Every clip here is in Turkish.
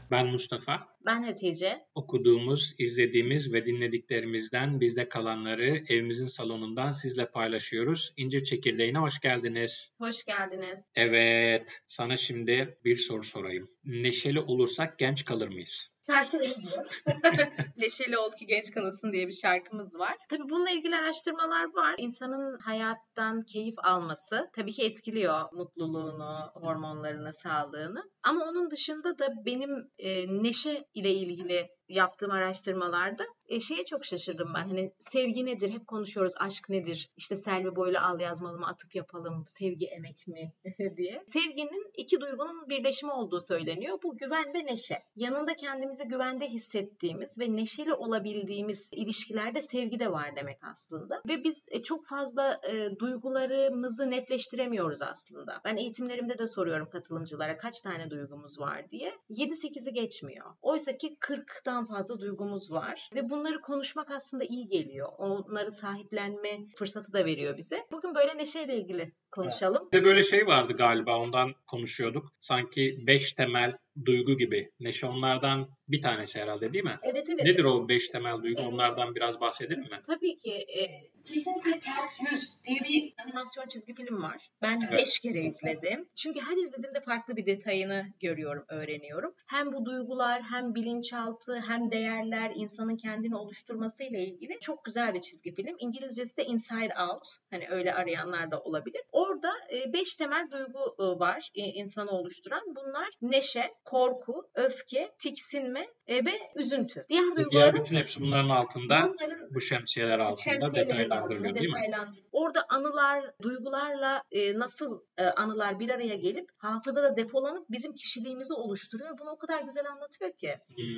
Ben Mustafa. Ben Hatice. Okuduğumuz, izlediğimiz ve dinlediklerimizden bizde kalanları evimizin salonundan sizle paylaşıyoruz. İncir Çekirdeği'ne hoş geldiniz. Hoş geldiniz. Evet, sana şimdi bir soru sorayım. Neşeli olursak genç kalır mıyız? Şarkı ne diyor? Neşeli ol ki genç kalırsın diye bir şarkımız var. Tabii bununla ilgili araştırmalar var. İnsanın hayattan keyif alması tabii ki etkiliyor mutluluğunu, hormonlarını, sağlığını. Ama onun dışında da benim neşe ile ilgili yaptığım araştırmalarda şeye çok şaşırdım ben. Hani sevgi nedir? Hep konuşuyoruz. Aşk nedir? İşte Selvi Boylu al yazmalı mı? Atıp yapalım. Sevgi emek mi? diye. Sevginin iki duygunun birleşimi olduğu söyleniyor. Bu güven ve neşe. Yanında kendimizi güvende hissettiğimiz ve neşeli olabildiğimiz ilişkilerde sevgi de var demek aslında. Ve biz çok fazla duygularımızı netleştiremiyoruz aslında. Ben eğitimlerimde de soruyorum katılımcılara kaç tane duygumuz var diye. 7-8'i geçmiyor. Oysa ki 40'tan fazla duygumuz var ve bunları konuşmak aslında iyi geliyor. Onları sahiplenme fırsatı da veriyor bize. Bugün böyle neşeyle ilgili konuşalım. Bir de böyle şey vardı galiba, ondan konuşuyorduk. Sanki 5 temel duygu gibi. Neşe onlardan bir tanesi herhalde, değil mi? Evet. Nedir o 5 temel duygu? Onlardan biraz bahsedelim mi? Tabii ki. Kesinlikle Ters Yüz diye bir animasyon çizgi film var. Ben Evet. 5 kere izledim. Çünkü her izlediğimde farklı bir detayını görüyorum, öğreniyorum. Hem bu duygular, hem bilinçaltı, hem değerler, insanın kendini oluşturmasıyla ilgili çok güzel bir çizgi film. İngilizcesi de Inside Out. Hani öyle arayanlar da olabilir. Orada 5 temel duygu var insanı oluşturan. Bunlar neşe, korku, öfke, tiksinme ve üzüntü. Diğer bütün hepsi bunların altında, bu şemsiyeler altında şemsiyelerin detaylandırılıyor, değil mi? Orada anılar, duygularla nasıl anılar bir araya gelip hafızada depolanıp bizim kişiliğimizi oluşturuyor. Bunu o kadar güzel anlatıyor ki.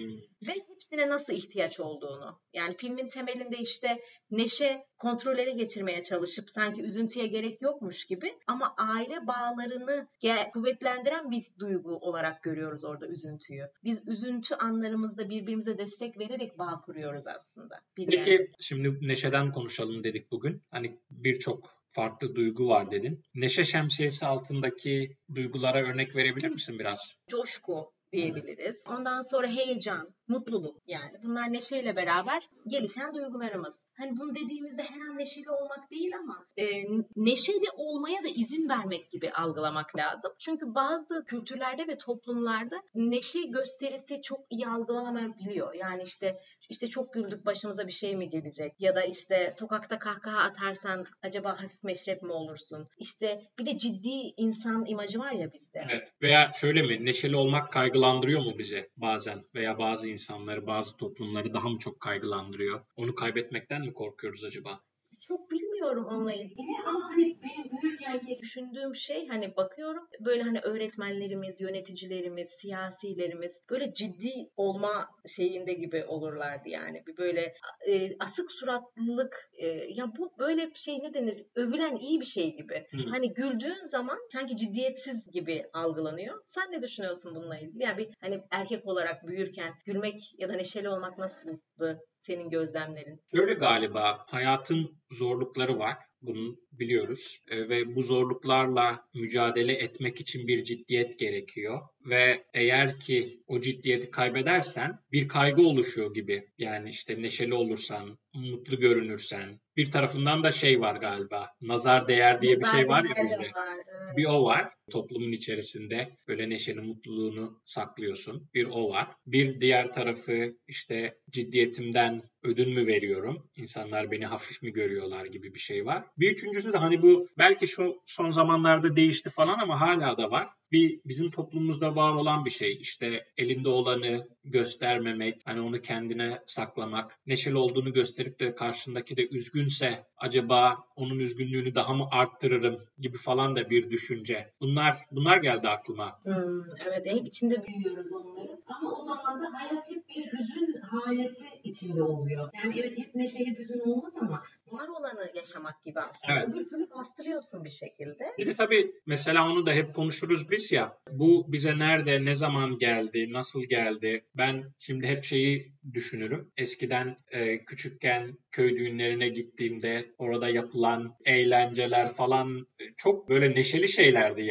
Ve hepsine nasıl ihtiyaç olduğunu. Yani filmin temelinde işte neşe kontrol ele geçirmeye çalışıp sanki üzüntüye gerek yokmuş gibi ama aile bağlarını kuvvetlendiren bir duygu olarak görüyoruz orada üzüntüyü. Biz üzüntü anlarımızda birbirimize destek vererek bağ kuruyoruz aslında. Peki şimdi neşeden konuşalım dedik bugün. Hani birçok farklı duygu var dedin. Neşe şemsiyesi altındaki duygulara örnek verebilir misin biraz? Coşku diyebiliriz. Ondan sonra heyecan, mutluluk yani. Bunlar neşeyle beraber gelişen duygularımız. Hani bunu dediğimizde her an neşeli olmak değil ama neşeli olmaya da izin vermek gibi algılamak lazım. Çünkü bazı kültürlerde ve toplumlarda neşe gösterisi çok iyi algılanabiliyor. Yani işte çok güldük başımıza bir şey mi gelecek? Ya da işte sokakta kahkaha atarsan acaba hafif meşrep mi olursun? İşte bir de ciddi insan imajı var ya bizde. Evet. Veya şöyle mi? Neşeli olmak kaygılandırıyor mu bizi bazen? Veya bazı insanları, bazı toplumları daha mı çok kaygılandırıyor? Onu kaybetmekten mi korkuyoruz acaba? Çok bilmiyorum onunla ilgili ama hani benim büyürken ki düşündüğüm şey hani bakıyorum böyle hani öğretmenlerimiz, yöneticilerimiz, siyasilerimiz böyle ciddi olma şeyinde gibi olurlardı yani. Bir böyle asık suratlılık ya bu böyle bir şey ne denir? Övülen iyi bir şey gibi. Hani güldüğün zaman sanki ciddiyetsiz gibi algılanıyor. Sen ne düşünüyorsun bununla ilgili? Yani bir hani erkek olarak büyürken gülmek ya da neşeli olmak nasıldı senin gözlemlerin? Öyle galiba. Hayatın zorlukları var. Bunu biliyoruz. Ve bu zorluklarla mücadele etmek için bir ciddiyet gerekiyor. Ve eğer ki o ciddiyeti kaybedersen bir kaygı oluşuyor gibi. Yani işte neşeli olursan, mutlu görünürsen. Bir tarafından da şey var galiba. Nazar değer diye bir şey var ya bizde. Evet. Bir o var. Toplumun içerisinde böyle neşeni, mutluluğunu saklıyorsun. Bir o var. Bir diğer tarafı işte ciddiyetimden ödün mü veriyorum? İnsanlar beni hafif mi görüyorlar gibi bir şey var. Bir üçüncüsü de hani bu belki şu son zamanlarda değişti falan ama hala da var. Bizim toplumumuzda var olan bir şey. İşte elinde olanı göstermemek, hani onu kendine saklamak, neşeli olduğunu gösterip de karşındaki de üzgünse acaba onun üzgünlüğünü daha mı arttırırım gibi falan da bir düşünce. Bunlar geldi aklıma. Evet, hep içinde büyüyoruz onları. Ama o zaman da hayat hep bir hüzün hanesi içinde oluyor. Yani evet hep neşe, hep hüzün olmaz ama var olanı yaşamak gibi aslında. Evet. Bir türlü bastırıyorsun bir şekilde. Bir de tabii mesela onu da hep konuşuruz biz ya. Bu bize nerede, ne zaman geldi, nasıl geldi? Ben şimdi hep şeyi düşünürüm. Eskiden küçükken köy düğünlerine gittiğimde orada yapılan eğlenceler falan çok böyle neşeli şeylerdi yani.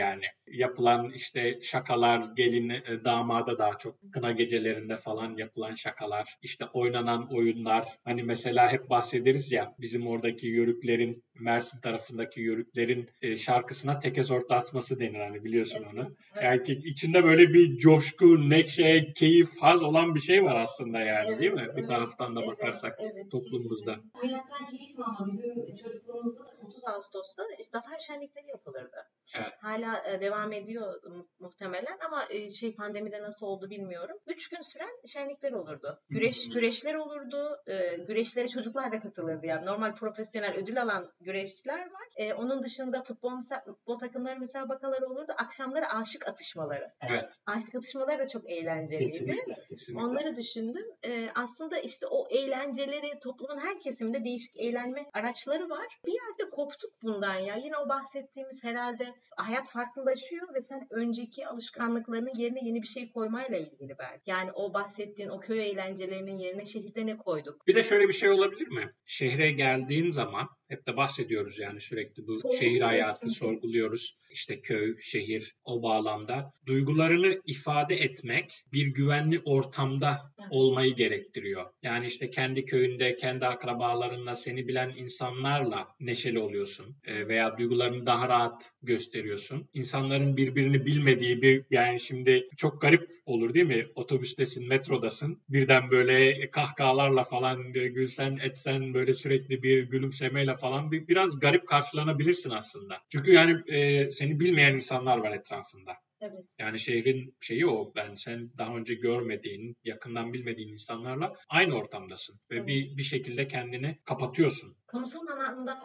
yapılan işte şakalar, gelin damada daha çok kına gecelerinde falan yapılan şakalar, işte oynanan oyunlar. Hani mesela hep bahsederiz ya bizim oradaki yörüklerin, Mersin tarafındaki yörüklerin şarkısına tekez ortasması denir hani biliyorsun onu. Yani içinde böyle bir coşku, neşe, keyif, haz olan bir şey var aslında yani değil mi? Bir taraftan da bakarsak toplumumuzda. Hayattan keyif alma. Bizim çocukluğumuzda da 30 Ağustos'ta zafer şenlikleri yapılırdı. Evet. Hala devam ediyor muhtemelen ama pandemide nasıl oldu bilmiyorum. 3 gün süren şenlikler olurdu. Güreşler olurdu. Güreşlere çocuklar da katılırdı yani. Normal profesyonel ödül alan güreşçiler var. Onun dışında futbol takımları müsabakaları olurdu. Akşamları aşık atışmaları. Evet. Aşık atışmaları da çok eğlenceliydi. Kesinlikle. Onları düşündüm. Aslında işte o eğlenceleri toplumun her kesiminde değişik eğlenme araçları var. Bir yerde koptuk bundan ya. Yine o bahsettiğimiz herhalde hayat farklılaşıyor ve sen önceki alışkanlıklarının yerine yeni bir şey koymayla ilgili belki. Yani o bahsettiğin o köy eğlencelerinin yerine şehirde ne koyduk? Bir de şöyle bir şey olabilir mi? Şehre geldiğin zaman hep de bahsediyoruz yani sürekli bu şehir hayatı sorguluyoruz. İşte köy, şehir o bağlamda. Duygularını ifade etmek bir güvenli ortamda olmayı gerektiriyor. Yani işte kendi köyünde, kendi akrabalarınla, seni bilen insanlarla neşeli oluyorsun. Veya duygularını daha rahat gösteriyorsun. İnsanların birbirini bilmediği yani şimdi çok garip olur değil mi? Otobüstesin, metrodasın. Birden böyle kahkahalarla falan gülsen, etsen böyle sürekli bir gülümsemeyle falan biraz garip karşılanabilirsin aslında. Çünkü yani seni bilmeyen insanlar var etrafında. Evet. Yani şehrin şeyi o. Sen daha önce görmediğin, yakından bilmediğin insanlarla aynı ortamdasın. Ve bir şekilde kendini kapatıyorsun. Kamusal alanda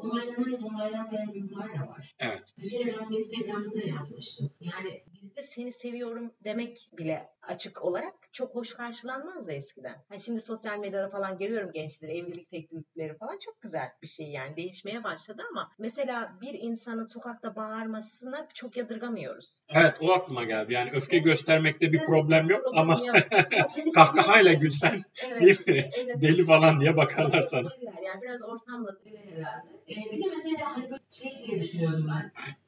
onaylanmayan duygular da var. Evet. Ben Instagram'da da yazmıştım. Yani bizde seni seviyorum demek bile açık olarak çok hoş karşılanmazdı eskiden. Yani şimdi sosyal medyada falan görüyorum gençleri, evlilik teklifleri falan çok güzel bir şey yani değişmeye başladı ama mesela bir insanın sokakta bağırmasına çok yadırgamıyoruz. Evet o aklıma geldi. Yani öfke göstermekte bir problem yok ama kahkahayla gülsen değil mi? Deli falan diye bakarlar sana. Yani biraz ortamla herhalde. Bir de mesela hani diye düşünüyorum ben.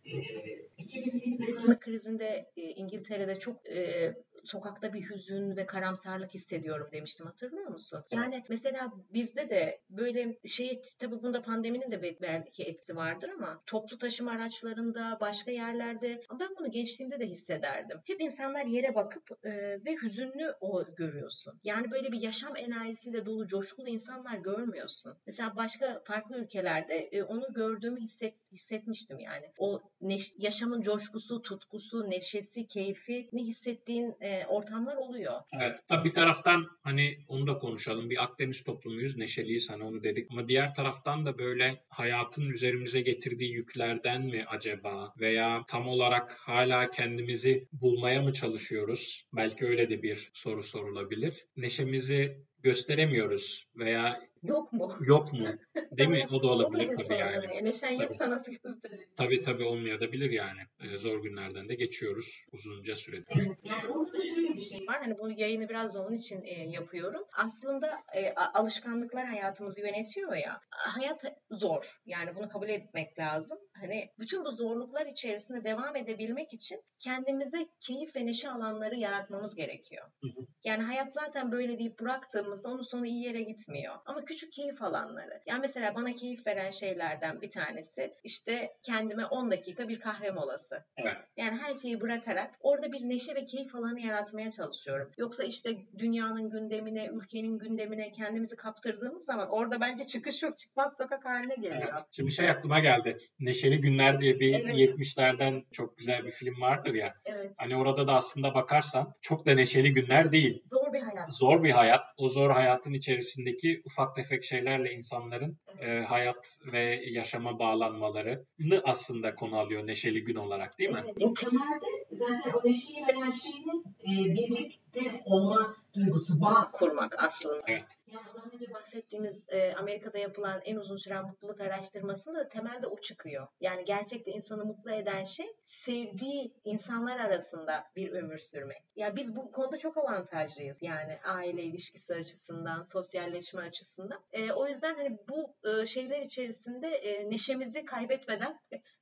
2008 ekonomik krizinde İngiltere'de çok sokakta bir hüzün ve karamsarlık hissediyorum demiştim hatırlıyor musun? Yani mesela bizde de böyle tabii bunda pandeminin de belki etkisi vardır ama toplu taşıma araçlarında başka yerlerde ben bunu gençliğimde de hissederdim. Hep insanlar yere bakıp ve hüzünlü görüyorsun. Yani böyle bir yaşam enerjisiyle dolu coşkulu insanlar görmüyorsun. Mesela başka farklı ülkelerde onu gördüğümü hissetmiştim yani. O yaşamın coşkusu, tutkusu, neşesi, keyfi ne hissettiğin ortamlar oluyor. Evet. Tabii bir taraftan hani onu da konuşalım. Bir Akdeniz toplumuyuz, neşeliyiz hani onu dedik. Ama diğer taraftan da böyle hayatın üzerimize getirdiği yüklerden mi acaba? Veya tam olarak hala kendimizi bulmaya mı çalışıyoruz? Belki öyle de bir soru sorulabilir. Neşemizi gösteremiyoruz veya yok mu? Değil mi? O da olabilir o da tabii yani. Neşen yoksa nasıl gösterebilirsin? Tabii olmayabilir yani. Zor günlerden de geçiyoruz uzunca süredir. Evet. Yani orada da şöyle bir şey var. Hani bu yayını biraz da onun için yapıyorum. Aslında alışkanlıklar hayatımızı yönetiyor ya. Hayat zor. Yani bunu kabul etmek lazım. Hani bütün bu zorluklar içerisinde devam edebilmek için kendimize keyif ve neşe alanları yaratmamız gerekiyor. Yani hayat zaten böyle deyip bıraktığımızda onun sonu iyi yere gitmiyor. Ama küçük keyif alanları. Yani mesela bana keyif veren şeylerden bir tanesi işte kendime 10 dakika bir kahve molası. Evet. Yani her şeyi bırakarak orada bir neşe ve keyif alanı yaratmaya çalışıyorum. Yoksa işte dünyanın gündemine, ülkenin gündemine kendimizi kaptırdığımız zaman orada bence çıkış yok, çıkmaz sokak haline geliyor. Evet. Şimdi aklıma geldi. Neşeli Günler diye bir 70'lerden çok güzel bir film vardır ya. Evet. Hani orada da aslında bakarsan çok da neşeli günler değil. Zor bir hayat. Zor bir hayat. O zor hayatın içerisindeki ufak tefek şeylerle insanların hayat ve yaşama bağlanmalarını aslında konu alıyor neşeli gün olarak değil mi? Evet. Temelde zaten o neşeyi veren şeyin birlikte olma duygusu, bağ kurmak aslında. Evet. Yani daha önce bahsettiğimiz Amerika'da yapılan en uzun süren mutluluk araştırmasında da temelde o çıkıyor. Yani gerçekten insanı mutlu eden şey sevdiği insanlar arasında bir ömür sürmek. Ya biz bu konuda çok avantajlıyız. Yani aile ilişkisi açısından, sosyalleşme açısından. O yüzden hani bu şeyler içerisinde neşemizi kaybetmeden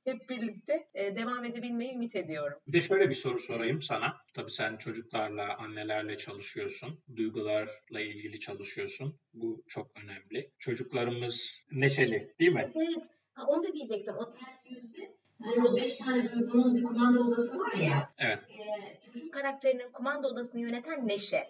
hep birlikte devam edebilmeyi ümit ediyorum. Bir de şöyle bir soru sorayım sana. Tabii sen çocuklarla, annelerle çalışıyorsun. Duygularla ilgili çalışıyorsun. Bu çok önemli. Çocuklarımız neşeli, değil mi? Evet. Ha, onu da diyecektim. O ters yüzde. Hani o 5 tane duygunun bir kumanda odası var ya. Evet. Çocuk karakterinin kumanda odasını yöneten neşe.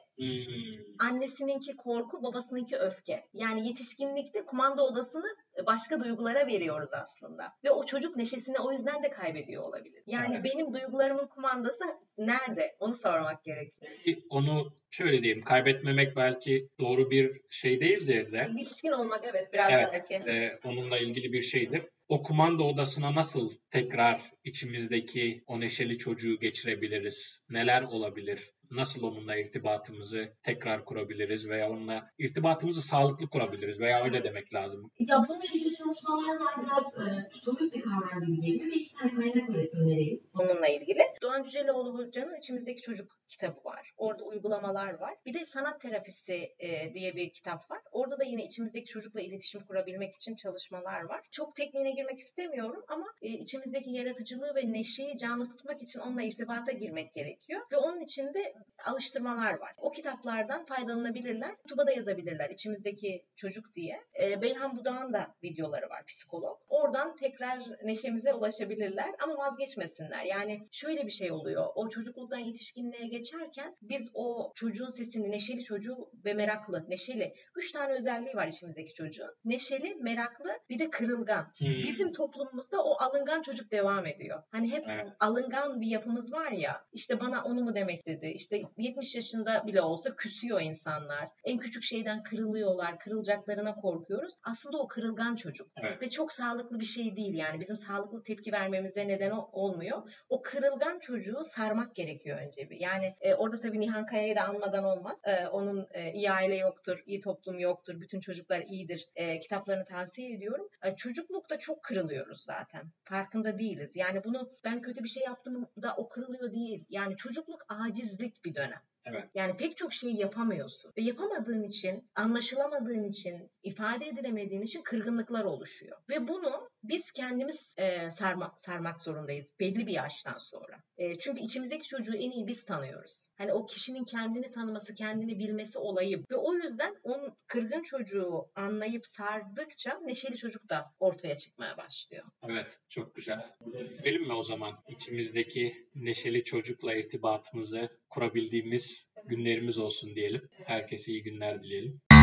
Annesininki korku, babasınınki öfke. Yani yetişkinlikte kumanda odasını başka duygulara veriyoruz aslında. Ve o çocuk neşesini o yüzden de kaybediyor olabilir. Yani Evet. benim duygularımın kumandası nerede? Onu sormak gerekiyor. Onu şöyle diyeyim, kaybetmemek belki doğru bir şey değildir de. Yetişkin olmak evet biraz Evet, belki. onunla ilgili bir şeydir. O kumanda odasına nasıl tekrar içimizdeki o neşeli çocuğu geçirebiliriz? Neler olabilir? Nasıl onunla irtibatımızı tekrar kurabiliriz veya onunla irtibatımızı sağlıklı kurabiliriz veya öyle demek lazım. Ya bununla ilgili çalışmalar var. Biraz somut bir kavram gibi geliyor. Bir iki tane kaynak önereyim bununla ilgili. Doğan Cüceloğlu Hoca'nın İçimizdeki Çocuk kitabı var. Orada uygulamalar var. Bir de Sanat Terapisi diye bir kitap var. Orada da yine içimizdeki çocukla iletişim kurabilmek için çalışmalar var. Çok tekniğine girmek istemiyorum ama içimizdeki yaratıcılığı ve neşeyi canlı tutmak için onunla irtibata girmek gerekiyor. Ve onun için de alıştırmalar var. O kitaplardan faydalanabilirler. YouTube'a da yazabilirler içimizdeki çocuk diye. Beyhan Budak'ın da videoları var, psikolog. Oradan tekrar neşemize ulaşabilirler ama vazgeçmesinler. Yani şöyle bir şey oluyor. O çocukluktan yetişkinliğe geçerken biz o çocuğun sesini, neşeli çocuğu ve meraklı, neşeli. 3 tane özelliği var içimizdeki çocuğun. Neşeli, meraklı, bir de kırılgan. Bizim toplumumuzda o alıngan çocuk devam ediyor. Hani hep alıngan bir yapımız var ya. İşte bana onu mu demek dedi. İşte 70 yaşında bile olsa küsüyor insanlar. En küçük şeyden kırılıyorlar. Kırılacaklarına korkuyoruz. Aslında o kırılgan çocuk. Evet. Ve çok sağlıklı bir şey değil yani. Bizim sağlıklı tepki vermemize neden olmuyor. O kırılgan çocuğu sarmak gerekiyor önce bir. Yani orada tabii Nihan Kaya'yı da anmadan olmaz. Onun iyi aile yoktur, iyi toplum yoktur, bütün çocuklar iyidir kitaplarını tavsiye ediyorum. Çocuklukta çok kırılıyoruz zaten. Farkında değiliz. Yani bunu ben kötü bir şey yaptım da o kırılıyor değil. Yani çocukluk acizlik bir dönem. Evet. Yani pek çok şeyi yapamıyorsun. Ve yapamadığın için, anlaşılamadığın için, ifade edilemediğin için kırgınlıklar oluşuyor. Ve bunu biz kendimiz sarmak zorundayız belli bir yaştan sonra. Çünkü içimizdeki çocuğu en iyi biz tanıyoruz. Hani o kişinin kendini tanıması, kendini bilmesi olayı. Ve o yüzden onun kırgın çocuğu anlayıp sardıkça neşeli çocuk da ortaya çıkmaya başlıyor. Evet, çok güzel. Burada bitirelim mi o zaman? İçimizdeki neşeli çocukla irtibatımızı kurabildiğimiz günlerimiz olsun diyelim. Herkese iyi günler dileyelim.